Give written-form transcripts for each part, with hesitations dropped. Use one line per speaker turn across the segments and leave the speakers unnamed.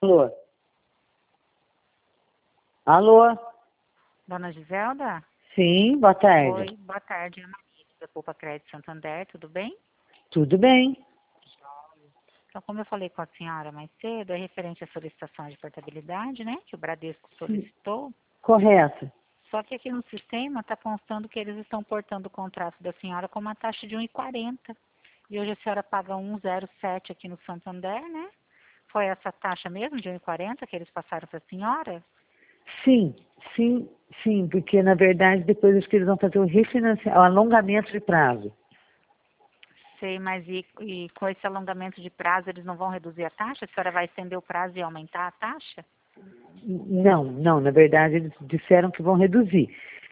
Alô? Alô?
Dona Giselda?
Sim, boa tarde.
Oi, boa tarde, Ana Maria, da Poupa Crédito Santander, tudo bem?
Tudo bem?
Então, como eu falei com a senhora mais cedo, é referente à solicitação de portabilidade, né, que o Bradesco
Sim.
solicitou,
Correto.
só que aqui no sistema está constando que eles estão portando o contrato da senhora com uma taxa de 1,40. E hoje a senhora paga 1,07 aqui no Santander, né? Foi essa taxa mesmo de 1,40 que eles passaram para a senhora?
Sim, sim, porque na verdade depois acho que eles vão fazer o refinanciamento, o alongamento de prazo.
Sei, mas e com esse alongamento de prazo eles não vão reduzir a taxa? A senhora vai estender o prazo e aumentar a taxa?
Não, na verdade eles disseram que vão reduzir.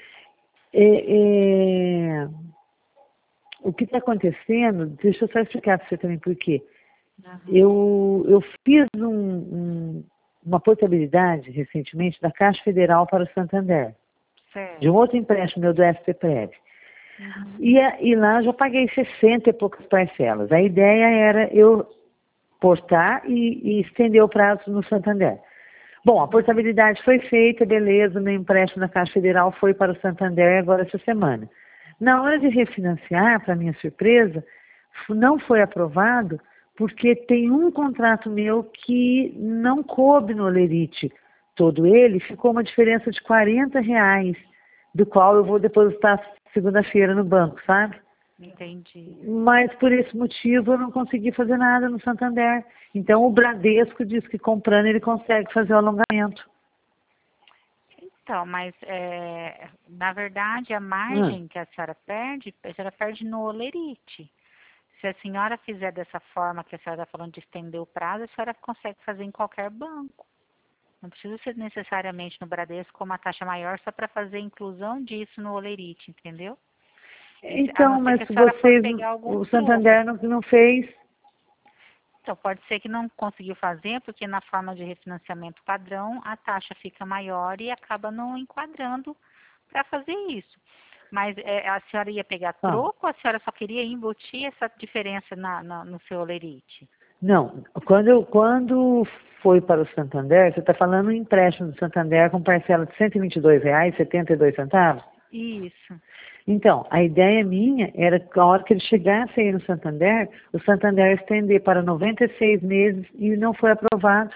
O que está acontecendo, deixa eu só explicar para você também por quê. Eu fiz uma portabilidade recentemente da Caixa Federal para o Santander, de um
Certo.
outro empréstimo meu do SPPrev.
Uhum.
E lá eu já paguei 60 e poucas parcelas. A ideia era eu portar e estender o prazo no Santander. Bom, a portabilidade foi feita, beleza, meu empréstimo na Caixa Federal foi para o Santander agora essa semana. Na hora de refinanciar, para minha surpresa, não foi aprovado porque tem um contrato meu que não coube no Olerite. Todo ele ficou uma diferença de R$ 40, do qual eu vou depositar segunda-feira no banco, sabe?
Entendi.
Mas por esse motivo eu não consegui fazer nada no Santander. Então o Bradesco diz que comprando ele consegue fazer o alongamento.
Então, mas na verdade a margem que a senhora perde no Olerite. Se a senhora fizer dessa forma que a senhora está falando de estender o prazo, a senhora consegue fazer em qualquer banco. Não precisa ser necessariamente no Bradesco com uma taxa maior só para fazer a inclusão disso no Olerite, entendeu? A não
Então,
ser
mas
que a senhora for
vocês,
pegar algum
o
troco.
Santander não fez.
Então, pode ser que não conseguiu fazer, porque na forma de refinanciamento padrão, a taxa fica maior e acaba não enquadrando para fazer isso. Mas a senhora ia pegar
Ah,
troco ou a senhora só queria embutir essa diferença no seu Olerite?
não, quando foi para o Santander, você está falando um empréstimo do Santander com parcela de R$ 122,72?
Isso.
Então, a ideia minha era que a hora que ele chegasse aí no Santander, o Santander estender para 96 meses e não foi aprovado.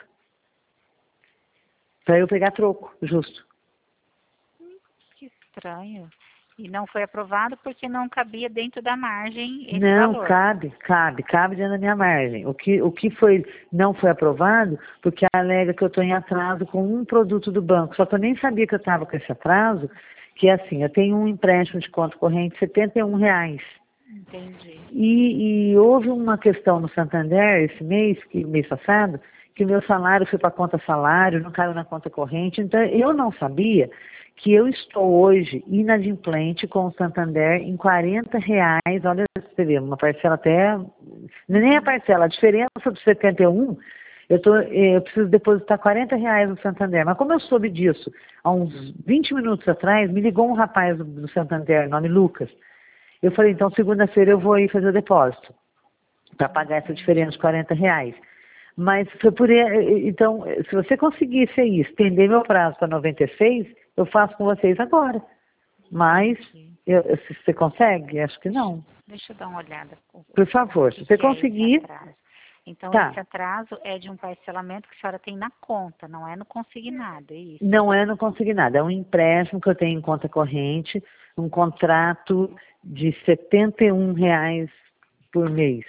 Para eu pegar troco, justo.
Que estranho. E não foi aprovado porque não cabia dentro da margem esse
Não,
valor.
cabe dentro da minha margem. Não foi aprovado porque alega que eu estou em atraso com um produto do banco. Só que eu nem sabia que eu estava com esse atraso, que é assim, eu tenho um empréstimo de conta corrente de R$ 71.
Entendi.
E houve uma questão no Santander esse mês passado, que o meu salário foi para a conta salário, não caiu na conta corrente. Então, eu não sabia que eu estou hoje inadimplente com o Santander em R$ 40. Olha, você vê, uma parcela até... Nem a parcela, a diferença do 71, eu preciso depositar R$ 40 no Santander. Mas como eu soube disso, há uns 20 minutos atrás, me ligou um rapaz do Santander, nome Lucas. Eu falei, então segunda-feira eu vou ir fazer o depósito para pagar essa diferença de R$ 40. Mas foi então, se você conseguisse aí estender meu prazo para 96, eu faço com vocês agora. Mas, se você consegue? Acho que não.
Deixa eu dar uma olhada.
Por favor, se você
Que é esse
conseguir,
atraso? Então,
tá.
esse atraso é de um parcelamento que a senhora tem na conta, não é no consignado, é isso?
Não é no consignado, é um empréstimo que eu tenho em conta corrente, um contrato de R$ 71 por mês.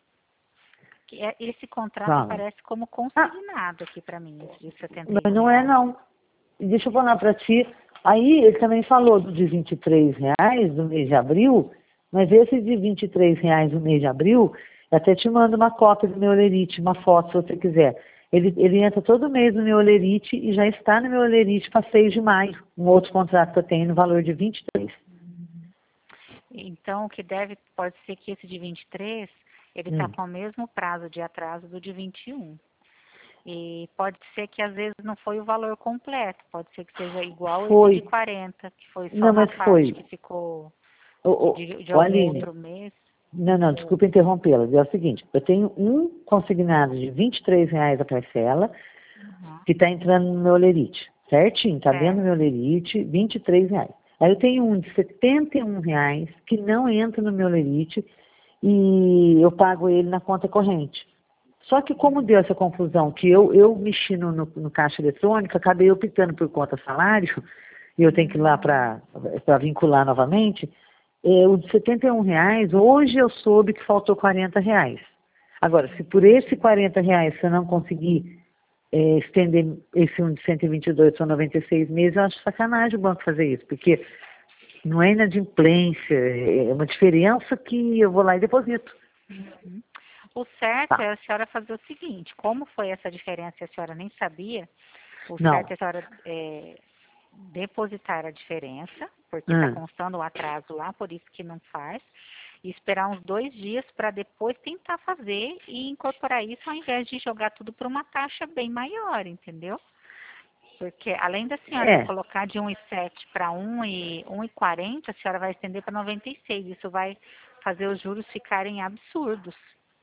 Esse contrato
Fala.
aparece como consignado aqui para mim, esse de
Mas não é
R$ 71.
não. Deixa eu falar para ti. Aí ele também falou do de R$ 23 do mês de abril, mas esse de R$ 23 do mês de abril, eu até te mando uma cópia do meu Olerite, uma foto se você quiser. Ele entra todo mês no meu Olerite e já está no meu Olerite para 6 de maio, um outro contrato que eu tenho no valor de 23.
Então, o que pode ser que esse de 23, ele está com o mesmo prazo de atraso do de 21. E pode ser que às vezes não foi o valor completo, pode ser que seja igual esse de 40, que foi só
Não,
uma
mas
parte
foi.
que ficou de
O
algum
Aline,
outro mês.
não, desculpa interrompê-la. É o seguinte, eu tenho um consignado de R$ 23 a parcela, que está entrando no meu Olerite. Certinho, está dentro do meu Olerite, R$ 23. Aí eu tenho um de R$ 71 que não entra no meu Olerite e eu pago ele na conta corrente. Só que como deu essa confusão, que eu mexi no caixa eletrônico, acabei optando por conta salário, e eu tenho que ir lá para vincular novamente, o de R$ 71, hoje eu soube que faltou R$ 40. Agora, se por esse R$ 40 você não conseguir estender esse um de 122 para 96 meses, eu acho sacanagem o banco fazer isso, porque não é inadimplência, é uma diferença que eu vou lá e deposito.
Uhum. O certo é a senhora fazer o seguinte, como foi essa diferença e a senhora nem sabia, o certo é a senhora depositar a diferença, porque está constando o atraso lá, por isso que não faz, e esperar uns 2 dias para depois tentar fazer e incorporar isso ao invés de jogar tudo para uma taxa bem maior, entendeu? Porque além da senhora colocar de 1,7 para 1,40, a senhora vai estender para 96. Isso vai fazer os juros ficarem absurdos.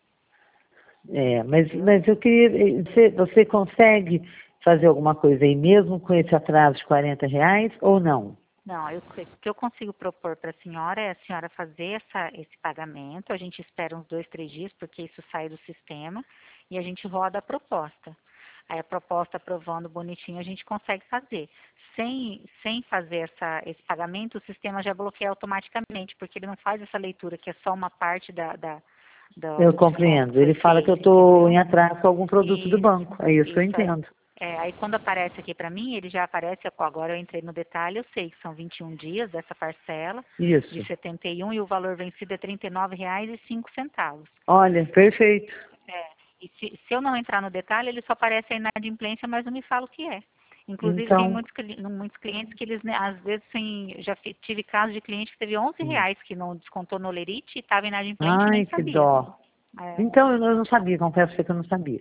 Mas eu queria. Você consegue fazer alguma coisa aí mesmo com esse atraso de R$ 40 ou não?
Não, o que eu consigo propor para a senhora é a senhora fazer esse pagamento. A gente espera uns 2, 3 dias, porque isso sai do sistema, e a gente roda a proposta. Aí a proposta aprovando bonitinho a gente consegue fazer. Sem fazer esse pagamento, o sistema já bloqueia automaticamente, porque ele não faz essa leitura, que é só uma parte
eu compreendo. Ele fala que eu estou em atraso com algum produto do banco. É isso que eu entendo.
Aí quando aparece aqui para mim, ele já aparece, agora eu entrei no detalhe, eu sei que são 21 dias dessa parcela de 71 e o valor vencido é R$ 39,05.
Olha, perfeito.
E se eu não entrar no detalhe, ele só aparece a inadimplência, mas não me fala o que é. Inclusive,
então,
tem muitos clientes que eles, às vezes, já tive casos de cliente que teve R$ 11 que não descontou no Olerite e estava inadimplente e nem sabia.
Que dó. Então, eu não sabia, confesso que eu não sabia.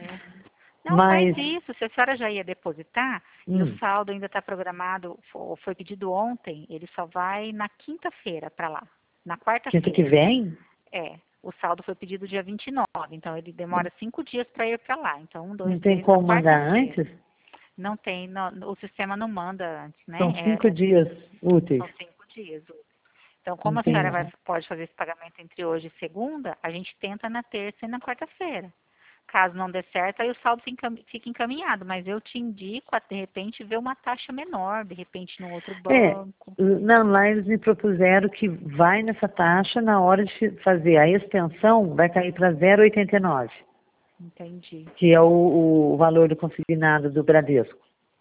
Não, faz isso. Se a senhora já ia depositar e o saldo ainda está programado, foi pedido ontem, ele só vai na quinta-feira para lá. Na quarta-feira.
Quinta que vem?
O saldo foi pedido dia 29, então ele demora 5 dias para ir para lá. Então, 1, 2, 3.
Não tem como mandar antes?
Não tem, o sistema não manda antes, né?
São 5 dias úteis.
São 5 dias úteis. Então, como a senhora pode fazer esse pagamento entre hoje e segunda, a gente tenta na terça e na quarta-feira. Caso não dê certo, aí o saldo fica encaminhado, mas eu te indico a, de repente, ver uma taxa menor, de repente, no outro banco.
Não, lá eles me propuseram que vai nessa taxa, na hora de fazer a extensão, vai cair para 0,89.
Entendi.
Que é o valor do consignado do Bradesco.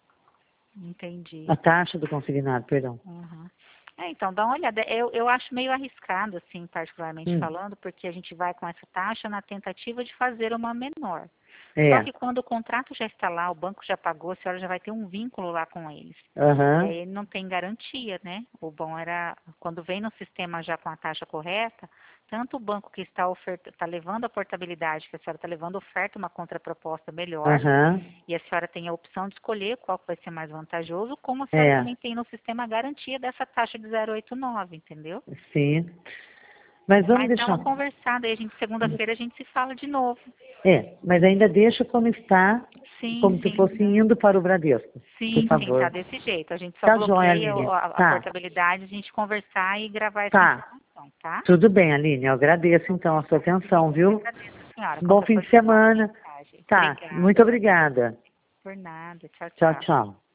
Entendi.
A taxa do consignado, perdão.
Então, dá uma olhada. Eu acho meio arriscado, assim, particularmente falando, porque a gente vai com essa taxa na tentativa de fazer uma menor. Só que quando o contrato já está lá, o banco já pagou, a senhora já vai ter um vínculo lá com eles. E aí ele não tem garantia, né? O bom era, quando vem no sistema já com a taxa correta, tanto o banco que está levando a portabilidade, que a senhora está levando oferta, uma contraproposta melhor, e a senhora tem a opção de escolher qual vai ser mais vantajoso, como a senhora também tem no sistema a garantia dessa taxa de 0,89, entendeu?
Sim. Mas vamos deixar...
Dá uma conversada, aí segunda-feira a gente se fala de novo.
Mas ainda deixa como está, como se fosse indo para o Bradesco.
Sim,
por favor.
Tá desse jeito. A gente só bloqueia a portabilidade, a gente conversar e gravar essa informação, tá?
Tudo bem, Aline. Eu agradeço, então, a sua atenção, viu?
Eu agradeço, senhora.
Bom fim de semana.
Obrigada.
Muito obrigada.
Por nada.
Tchau, tchau.